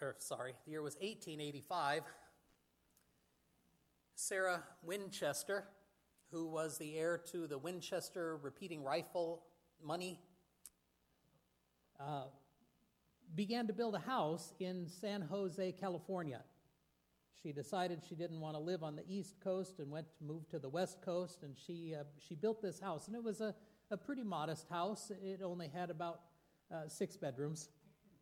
the year was 1885. Sarah Winchester, who was the heir to the Winchester repeating rifle money, began to build a house in San Jose, California. She decided she didn't want to live on the East Coast and moved to the West Coast, and she built this house. And it was a pretty modest house. It only had about 6 bedrooms.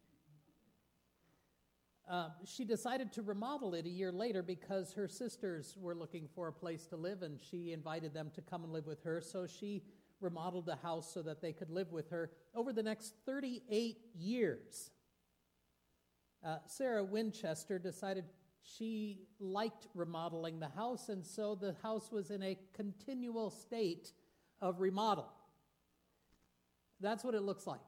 She decided to remodel it a year later because her sisters were looking for a place to live, and she invited them to come and live with her. So she remodeled the house so that they could live with her. Over the next 38 years, Sarah Winchester decided she liked remodeling the house, and so the house was in a continual state of remodel. That's what it looks like.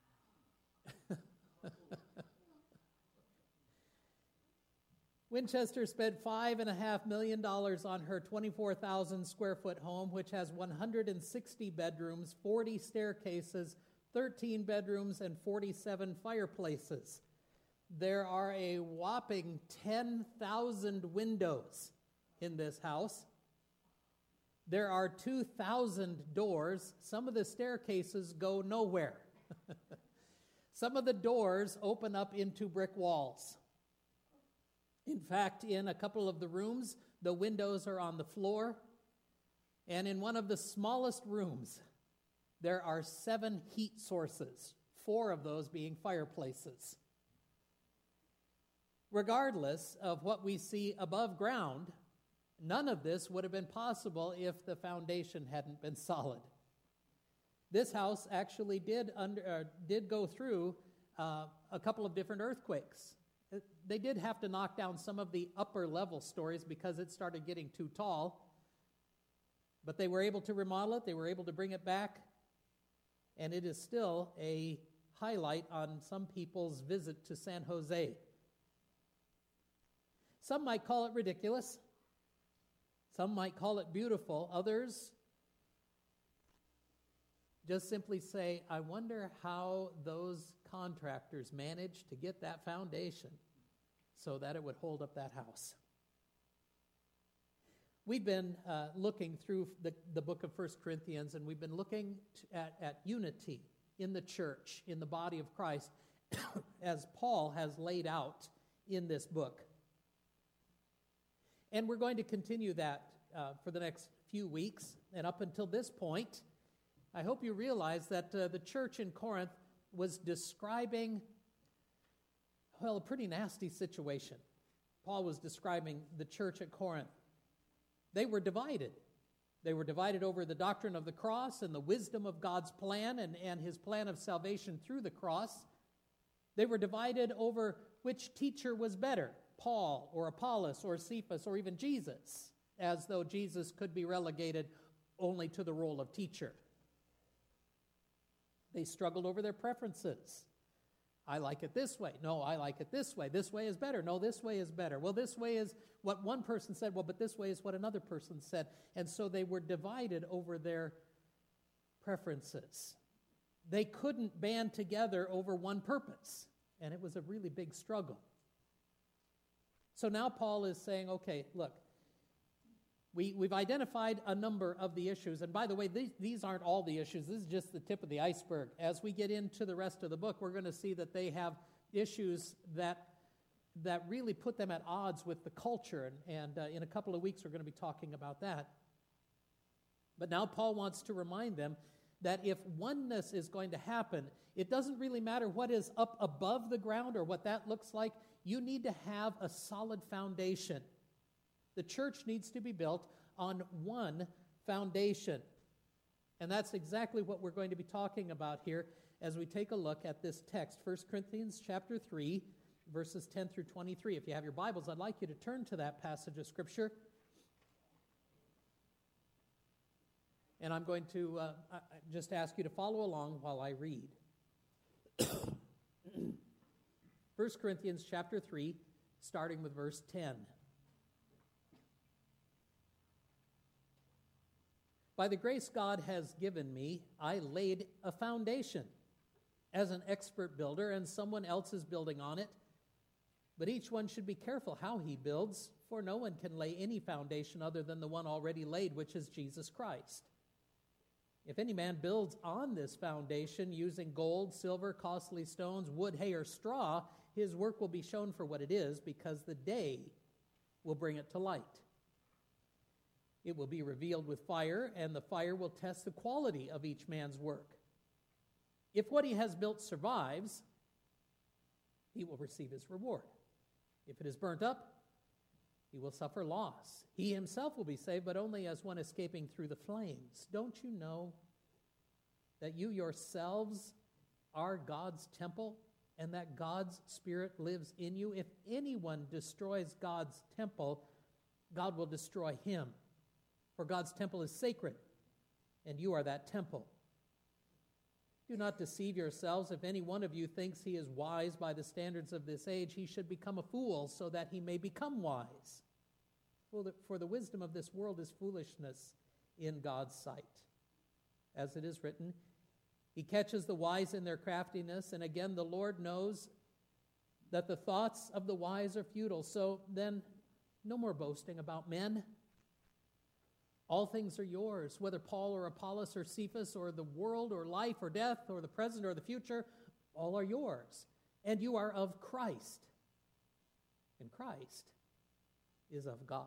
Winchester spent $5.5 million on her 24,000 square foot home, which has 160 bedrooms, 40 staircases, 13 bedrooms, and 47 fireplaces. There are a whopping 10,000 windows in this house. There are 2,000 doors. Some of the staircases go nowhere. Some of the doors open up into brick walls. In fact, in a couple of the rooms, the windows are on the floor. And in one of the smallest rooms, there are 7 heat sources, 4 of those being fireplaces. Regardless of what we see above ground, none of this would have been possible if the foundation hadn't been solid. This house actually did go through a couple of different earthquakes. They did have to knock down some of the upper level stories because it started getting too tall. But they were able to remodel it. They were able to bring it back. And it is still a highlight on some people's visit to San Jose. Some might call it ridiculous. Some might call it beautiful. Others just simply say, I wonder how those contractors managed to get that foundation so that it would hold up that house. We've been looking through the book of 1 Corinthians, and we've been looking at unity in the church, in the body of Christ, as Paul has laid out in this book. And we're going to continue that for the next few weeks. And up until this point, I hope you realize that the church in Corinth was describing, a pretty nasty situation. Paul was describing the church at Corinth. They were divided. They were divided over the doctrine of the cross and the wisdom of God's plan and his plan of salvation through the cross. They were divided over which teacher was better, Paul or Apollos or Cephas or even Jesus, as though Jesus could be relegated only to the role of teacher. They struggled over their preferences. I like it this way. No, I like it this way. This way is better. No, this way is better. Well, this way is what one person said. Well, but this way is what another person said. And so they were divided over their preferences. They couldn't band together over one purpose. And it was a really big struggle. So now Paul is saying, okay, look, we've identified a number of the issues. And by the way, these aren't all the issues. This is just the tip of the iceberg. As we get into the rest of the book, we're going to see that they have issues that really put them at odds with the culture. And in a couple of weeks, we're going to be talking about that. But now Paul wants to remind them that if oneness is going to happen, it doesn't really matter what is up above the ground or what that looks like. You need to have a solid foundation. The church needs to be built on one foundation. And that's exactly what we're going to be talking about here as we take a look at this text, 1 Corinthians chapter 3, verses 10 through 23. If you have your Bibles, I'd like you to turn to that passage of Scripture. And I'm going to just ask you to follow along while I read. 1 Corinthians chapter 3, starting with verse 10. By the grace God has given me, I laid a foundation as an expert builder, and someone else is building on it. But each one should be careful how he builds, for no one can lay any foundation other than the one already laid, which is Jesus Christ. If any man builds on this foundation using gold, silver, costly stones, wood, hay, or straw, his work will be shown for what it is, because the day will bring it to light. It will be revealed with fire, and the fire will test the quality of each man's work. If what he has built survives, he will receive his reward. If it is burnt up, he will suffer loss. He himself will be saved, but only as one escaping through the flames. Don't you know that you yourselves are God's temple, and that God's Spirit lives in you? If anyone destroys God's temple, God will destroy him. For God's temple is sacred, and you are that temple. Do not deceive yourselves. If any one of you thinks he is wise by the standards of this age, he should become a fool, so that he may become wise. For the wisdom of this world is foolishness in God's sight. As it is written, he catches the wise in their craftiness, and again the Lord knows that the thoughts of the wise are futile. So then, no more boasting about men. All things are yours, whether Paul or Apollos or Cephas or the world or life or death or the present or the future, all are yours. And you are of Christ. And Christ is of God.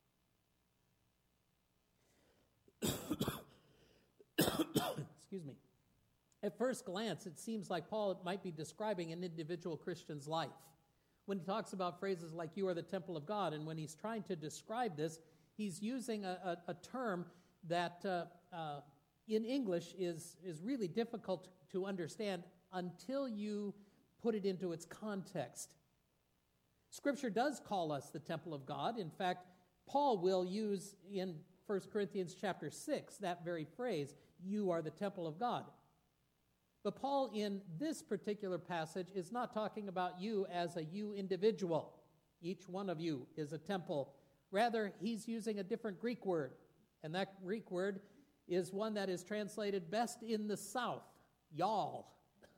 Excuse me. At first glance, it seems like Paul might be describing an individual Christian's life. When he talks about phrases like, you are the temple of God, and when he's trying to describe this, he's using a term that in English is really difficult to understand until you put it into its context. Scripture does call us the temple of God. In fact, Paul will use in 1 Corinthians chapter 6 that very phrase, you are the temple of God. But Paul in this particular passage is not talking about you as a you individual. Each one of you is a temple. Rather, he's using a different Greek word, and that Greek word is one that is translated best in the South, y'all.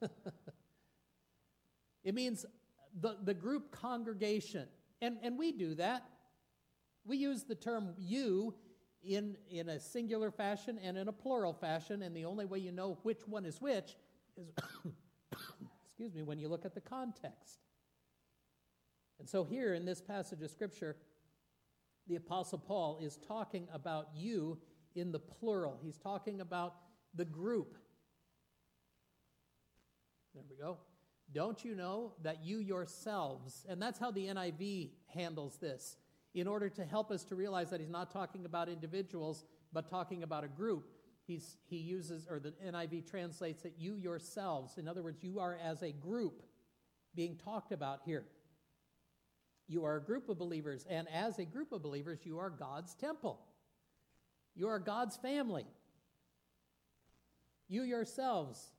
It means the group congregation, and we do that. We use the term you in a singular fashion and in a plural fashion, and the only way you know which one is which is, excuse me, when you look at the context. And so here in this passage of Scripture, the Apostle Paul is talking about you in the plural. He's talking about the group. There we go. Don't you know that you yourselves, and that's how the NIV handles this, in order to help us to realize that he's not talking about individuals, but talking about a group. He uses, or the NIV translates it, you yourselves. In other words, you are as a group being talked about here. You are a group of believers, and as a group of believers, you are God's temple. You are God's family. You yourselves.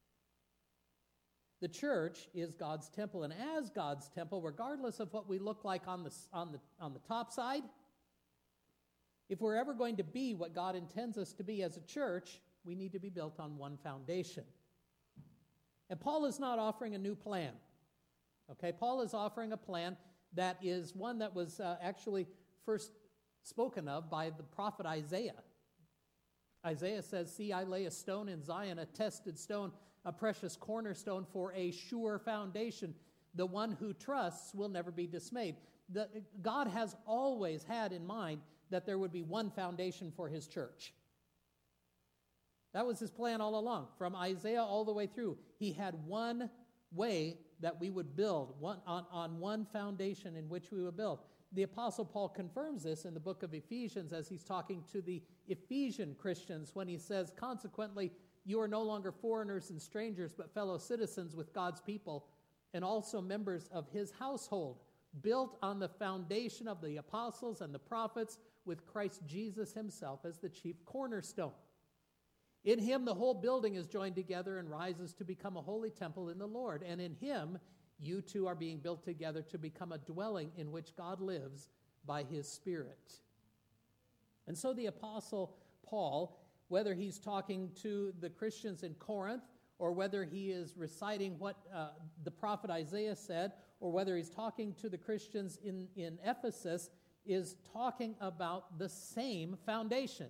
The church is God's temple, and as God's temple, regardless of what we look like on the top side, if we're ever going to be what God intends us to be as a church, we need to be built on one foundation. And Paul is not offering a new plan. Okay, Paul is offering a plan that is one that was actually first spoken of by the prophet Isaiah. Isaiah says, see, I lay a stone in Zion, a tested stone, a precious cornerstone for a sure foundation. The one who trusts will never be dismayed. God has always had in mind that there would be one foundation for his church. That was his plan all along. From Isaiah all the way through, he had one way that we would build, on one foundation in which we would build. The Apostle Paul confirms this in the book of Ephesians as he's talking to the Ephesian Christians when he says, consequently, you are no longer foreigners and strangers, but fellow citizens with God's people and also members of his household, built on the foundation of the apostles and the prophets, with Christ Jesus himself as the chief cornerstone. In him the whole building is joined together and rises to become a holy temple in the Lord. And in him you two are being built together to become a dwelling in which God lives by his Spirit. And so the Apostle Paul, whether he's talking to the Christians in Corinth, or whether he is reciting what the prophet Isaiah said, or whether he's talking to the Christians in Ephesus, is talking about the same foundation.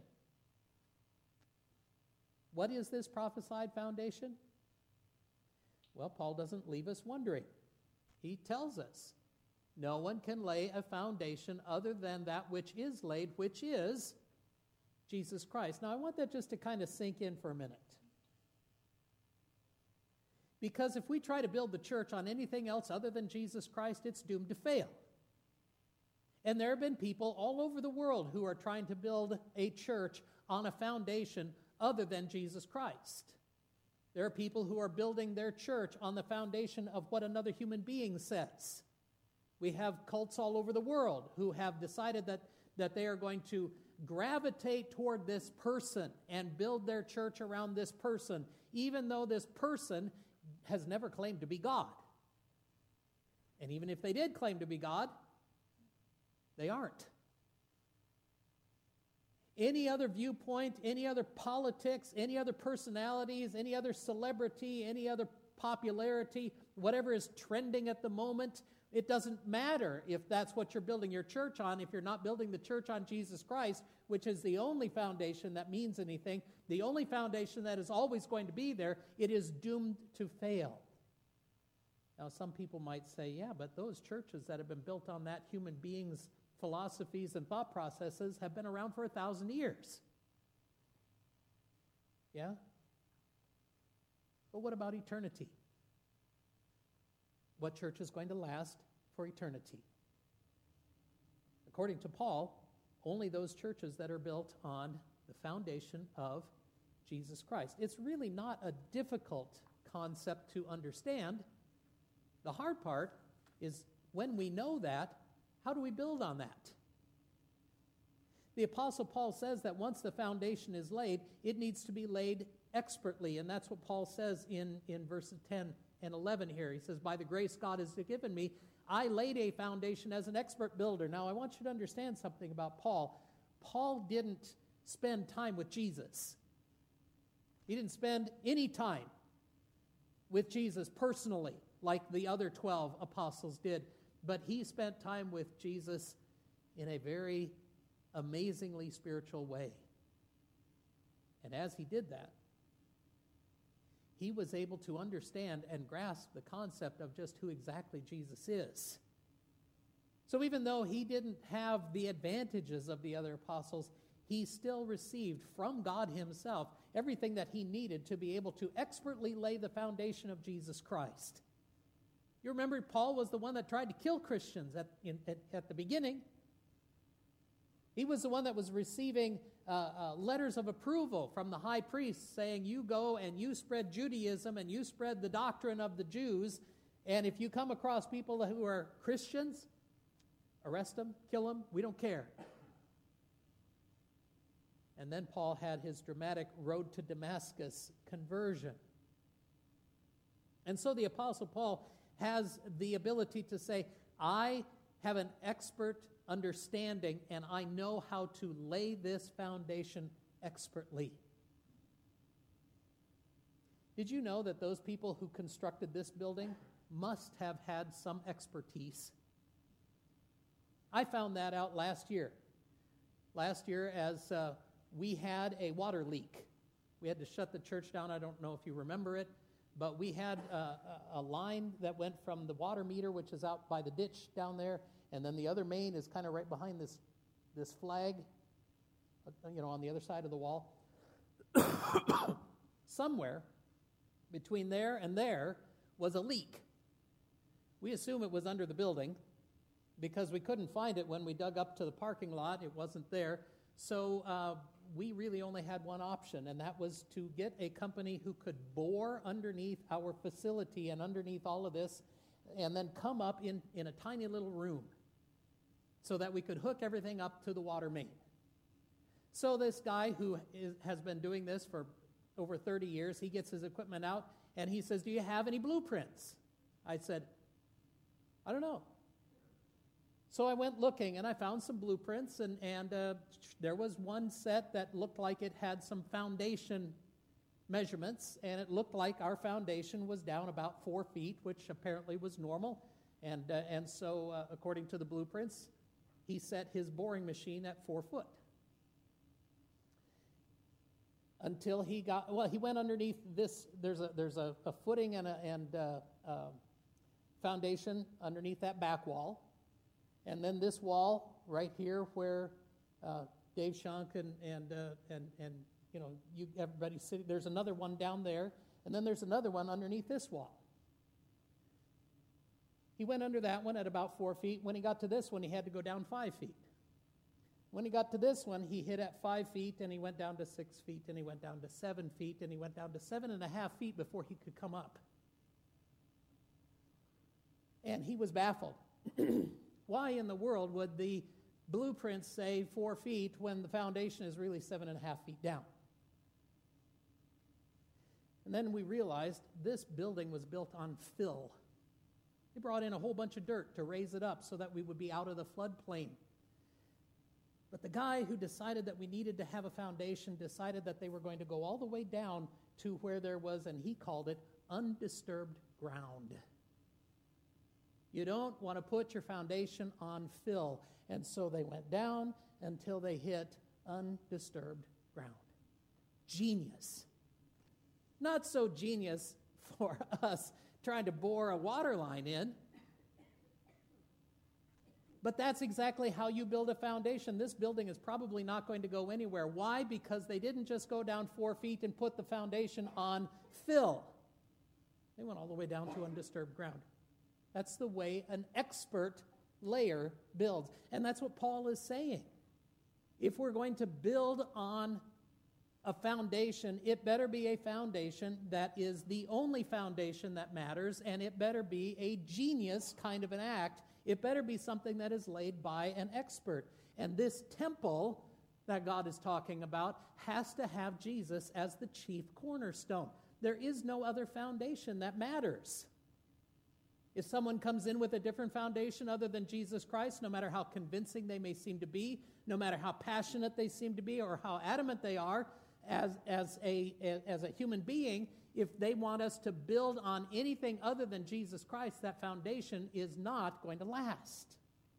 What is this prophesied foundation? Well, Paul doesn't leave us wondering. He tells us, no one can lay a foundation other than that which is laid, which is Jesus Christ. Now, I want that just to kind of sink in for a minute. Because if we try to build the church on anything else other than Jesus Christ, it's doomed to fail. And there have been people all over the world who are trying to build a church on a foundation other than Jesus Christ. There are people who are building their church on the foundation of what another human being says. We have cults all over the world who have decided that they are going to gravitate toward this person and build their church around this person, even though this person has never claimed to be God. And even if they did claim to be God, they aren't. Any other viewpoint, any other politics, any other personalities, any other celebrity, any other popularity, whatever is trending at the moment, it doesn't matter if that's what you're building your church on. If you're not building the church on Jesus Christ, which is the only foundation that means anything, the only foundation that is always going to be there, it is doomed to fail. Now, some people might say, yeah, but those churches that have been built on that human beings' philosophies and thought processes have been around for 1,000 years. Yeah? But what about eternity? What church is going to last for eternity? According to Paul, only those churches that are built on the foundation of Jesus Christ. It's really not a difficult concept to understand. The hard part is when we know that, how do we build on that? The Apostle Paul says that once the foundation is laid, it needs to be laid expertly, and that's what Paul says in verses 10 and 11 here. He says, by the grace God has given me, I laid a foundation as an expert builder. Now, I want you to understand something about Paul. Paul didn't spend time with Jesus. He didn't spend any time with Jesus personally like the other 12 apostles did, but he spent time with Jesus in a very amazingly spiritual way. And as he did that, he was able to understand and grasp the concept of just who exactly Jesus is. So even though he didn't have the advantages of the other apostles, he still received from God himself everything that he needed to be able to expertly lay the foundation of Jesus Christ. You remember Paul was the one that tried to kill Christians at the beginning. He was the one that was receiving letters of approval from the high priest saying, you go and you spread Judaism and you spread the doctrine of the Jews, and if you come across people who are Christians, arrest them, kill them, we don't care. And then Paul had his dramatic road to Damascus conversion. And so the Apostle Paul has the ability to say, I have an expert understanding, and I know how to lay this foundation expertly. Did you know that those people who constructed this building must have had some expertise? I found that out last year. Last year, as we had a water leak. We had to shut the church down. I don't know if you remember it, but we had a line that went from the water meter, which is out by the ditch down there, and then the other main is kind of right behind this flag, on the other side of the wall. Somewhere between there and there was a leak. We assume it was under the building because we couldn't find it when we dug up to the parking lot. It wasn't there. So we really only had one option, and that was to get a company who could bore underneath our facility and underneath all of this and then come up in a tiny little room so that we could hook everything up to the water main. So this guy who has been doing this for over 30 years, he gets his equipment out, and he says, do you have any blueprints? I said, I don't know. So I went looking, and I found some blueprints, and there was one set that looked like it had some foundation measurements, and it looked like our foundation was down about 4 feet, which apparently was normal. And so, according to the blueprints, he set his boring machine at 4 foot. Until he went underneath this. There's a footing and a foundation underneath that back wall. And then this wall right here where Dave Shunk and everybody sitting, there's another one down there, and then there's another one underneath this wall. He went under that one at about 4 feet. When he got to this one, he had to go down 5 feet. When he got to this one, he hit at 5 feet, and he went down to 6 feet, and he went down to 7 feet, and he went down to 7.5 feet before he could come up. And he was baffled. Why in the world would the blueprints say 4 feet when the foundation is really 7.5 feet down? And then we realized this building was built on fill. They brought in a whole bunch of dirt to raise it up so that we would be out of the floodplain. But the guy who decided that we needed to have a foundation decided that they were going to go all the way down to where there was, and he called it, undisturbed ground. You don't want to put your foundation on fill. And so they went down until they hit undisturbed ground. Genius. Not so genius for us trying to bore a water line in. But that's exactly how you build a foundation. This building is probably not going to go anywhere. Why? Because they didn't just go down 4 feet and put the foundation on fill. They went all the way down to undisturbed ground. That's the way an expert layer builds. And that's what Paul is saying. If we're going to build on a foundation, it better be a foundation that is the only foundation that matters, and it better be a genius kind of an act. It better be something that is laid by an expert. And this temple that God is talking about has to have Jesus as the chief cornerstone. There is no other foundation that matters. If someone comes in with a different foundation other than Jesus Christ, no matter how convincing they may seem to be, no matter how passionate they seem to be, or how adamant they are as a human being, if they want us to build on anything other than Jesus Christ, that foundation is not going to last.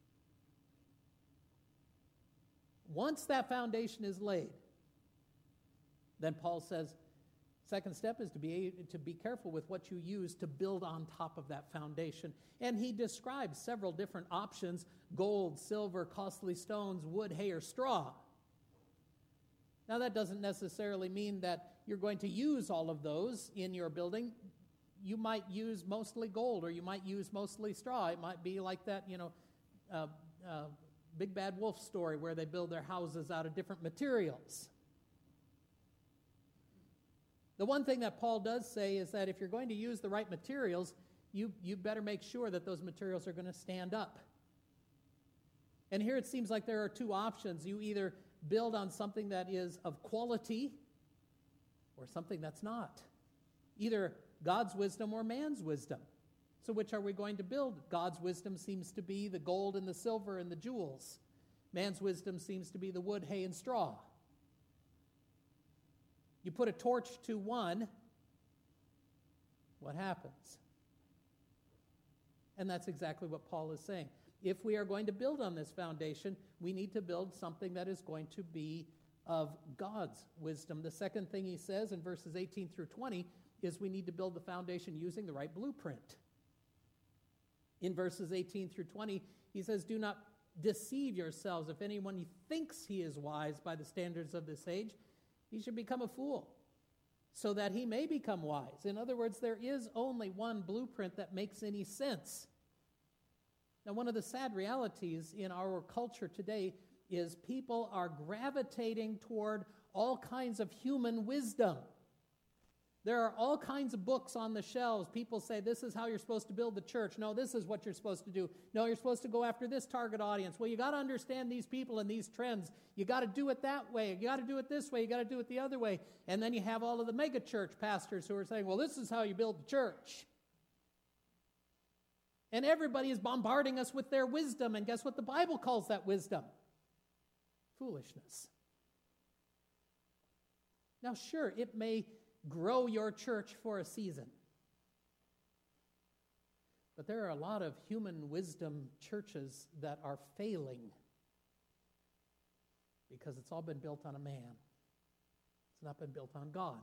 Once that foundation is laid, then Paul says, second step is to be careful with what you use to build on top of that foundation. And he describes several different options: gold, silver, costly stones, wood, hay, or straw. Now, that doesn't necessarily mean that you're going to use all of those in your building. You might use mostly gold, or you might use mostly straw. It might be like that, Big Bad Wolf story where they build their houses out of different materials. The one thing that Paul does say is that if you're going to use the right materials, you better make sure that those materials are going to stand up. And here it seems like there are two options. You either build on something that is of quality or something that's not. Either God's wisdom or man's wisdom. So which are we going to build? God's wisdom seems to be the gold and the silver and the jewels. Man's wisdom seems to be the wood, hay, and straw. You put a torch to one, what happens? And that's exactly what Paul is saying. If we are going to build on this foundation, we need to build something that is going to be of God's wisdom. The second thing he says in verses 18 through 20 is we need to build the foundation using the right blueprint. In verses 18 through 20, he says, "Do not deceive yourselves. If anyone thinks he is wise by the standards of this age, he should become a fool, so that he may become wise." In other words, there is only one blueprint that makes any sense. Now, one of the sad realities in our culture today is people are gravitating toward all kinds of human wisdom. There are all kinds of books on the shelves. People say, this is how you're supposed to build the church. No, this is what you're supposed to do. No, you're supposed to go after this target audience. Well, you got to understand these people and these trends. You got to do it that way. You got to do it this way. You got to do it the other way. And then you have all of the mega church pastors who are saying, well, this is how you build the church. And everybody is bombarding us with their wisdom. And guess what the Bible calls that wisdom? Foolishness. Now, sure, it may grow your church for a season. But there are a lot of human wisdom churches that are failing because it's all been built on a man. It's not been built on God.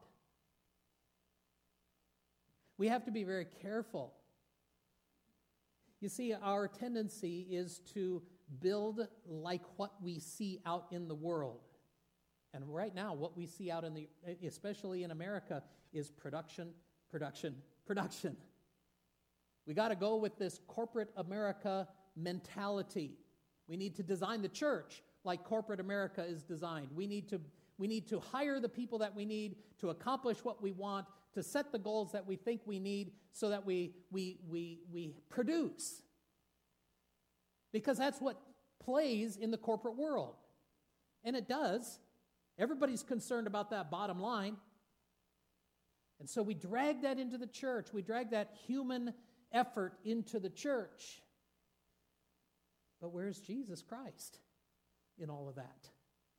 We have to be very careful. You see, our tendency is to build like what we see out in the world. And right now, what we see out especially in America, is production, production, production. We got to go with this corporate America mentality. We need to design the church like corporate America is designed. We need to hire the people that we need to accomplish what we want, to set the goals that we think we need so that we produce. Because that's what plays in the corporate world. And it does. Everybody's concerned about that bottom line. And so we drag that into the church. We drag that human effort into the church. But where's Jesus Christ in all of that?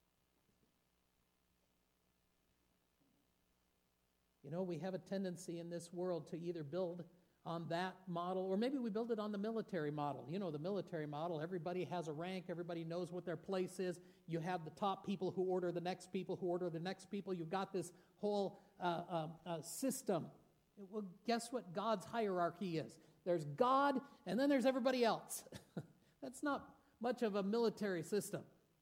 You know, we have a tendency in this world to either build on that model, or maybe we build it on the military model. You know, the military model, everybody has a rank, everybody knows what their place is. You have the top people who order the next people, who order the next people. You've got this whole system. Well, guess what God's hierarchy is? There's God, and then there's everybody else. That's not much of a military system.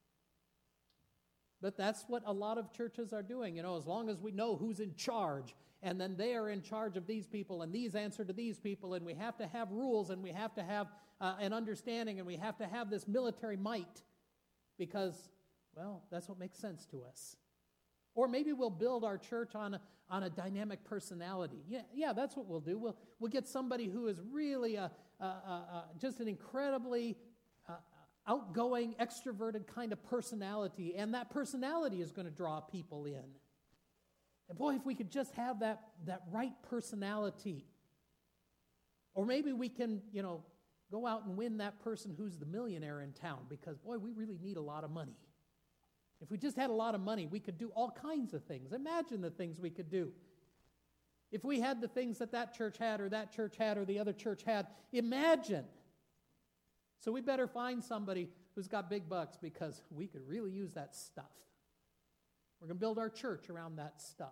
But that's what a lot of churches are doing. You know, as long as we know who's in charge, and then they are in charge of these people, and these answer to these people, and we have to have rules, and we have to have an understanding, and we have to have this military might, because, well, that's what makes sense to us. Or maybe we'll build our church on a dynamic personality. Yeah, that's what we'll do. We'll get somebody who is really just an incredibly outgoing, extroverted kind of personality, and that personality is going to draw people in. And boy, if we could just have that right personality. Or maybe we can, go out and win that person who's the millionaire in town, because, boy, we really need a lot of money. If we just had a lot of money, we could do all kinds of things. Imagine the things we could do. If we had the things that church had, or that church had, or the other church had, imagine. So we better find somebody who's got big bucks, because we could really use that stuff. We're going to build our church around that stuff.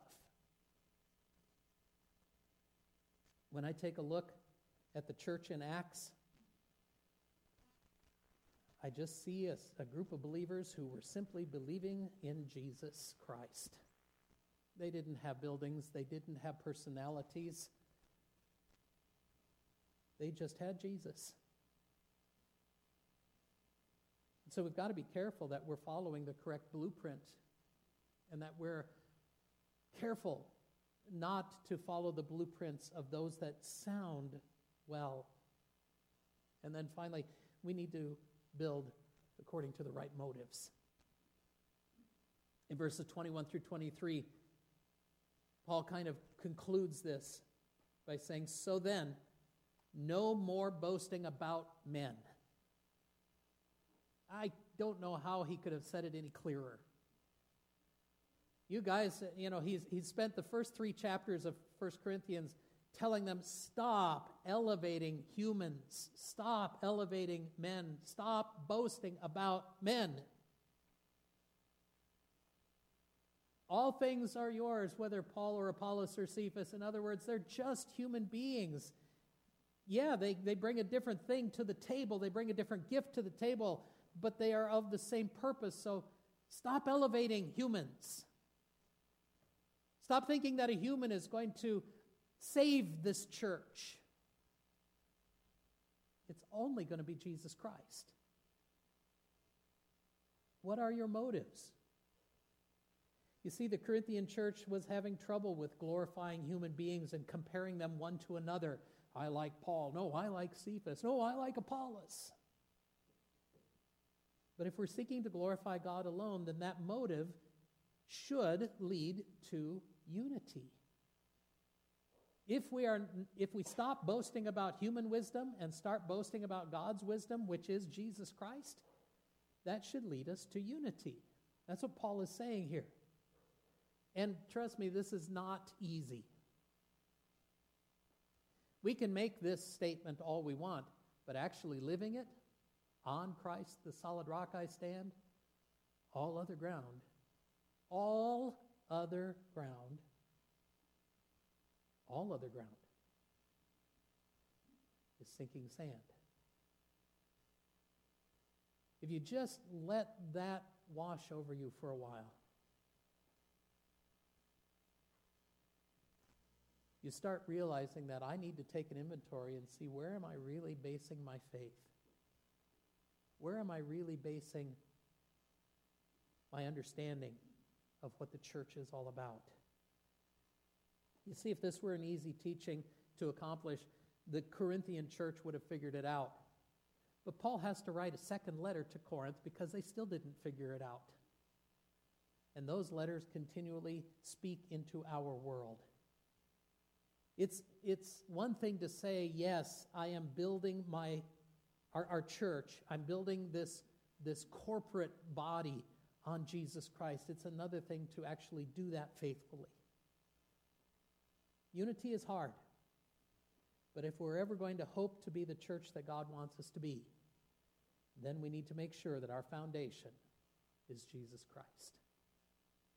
When I take a look at the church in Acts, I just see a group of believers who were simply believing in Jesus Christ. They didn't have buildings. They didn't have personalities. They just had Jesus. So we've got to be careful that we're following the correct blueprint, and that we're careful not to follow the blueprints of those that sound well. And then finally, we need to build according to the right motives. In verses 21 through 23, Paul kind of concludes this by saying, "So then, no more boasting about men." I don't know how he could have said it any clearer. You guys, he's spent the first 3 chapters of 1 Corinthians telling them, stop elevating humans, stop elevating men, stop boasting about men. All things are yours, whether Paul or Apollos or Cephas. In other words, they're just human beings. Yeah, they bring a different thing to the table. They bring a different gift to the table, but they are of the same purpose. So stop elevating humans. Stop thinking that a human is going to save this church. It's only going to be Jesus Christ. What are your motives? You see, the Corinthian church was having trouble with glorifying human beings and comparing them one to another. I like Paul. No, I like Cephas. No, I like Apollos. But if we're seeking to glorify God alone, then that motive should lead to unity. If we stop boasting about human wisdom and start boasting about God's wisdom, which is Jesus Christ, that should lead us to unity. That's what Paul is saying here. And trust me, this is not easy. We can make this statement all we want, but actually living it, on Christ, the solid rock I stand, all other ground is sinking sand. If you just let that wash over you for a while, you start realizing that I need to take an inventory and see, where am I really basing my faith? Where am I really basing my understanding of what the church is all about? You see, if this were an easy teaching to accomplish, the Corinthian church would have figured it out. But Paul has to write a second letter to Corinth because they still didn't figure it out. And those letters continually speak into our world. It's one thing to say, yes, I am building our church. I'm building this corporate body on Jesus Christ. It's another thing to actually do that faithfully. Unity is hard. But if we're ever going to hope to be the church that God wants us to be, then we need to make sure that our foundation is Jesus Christ.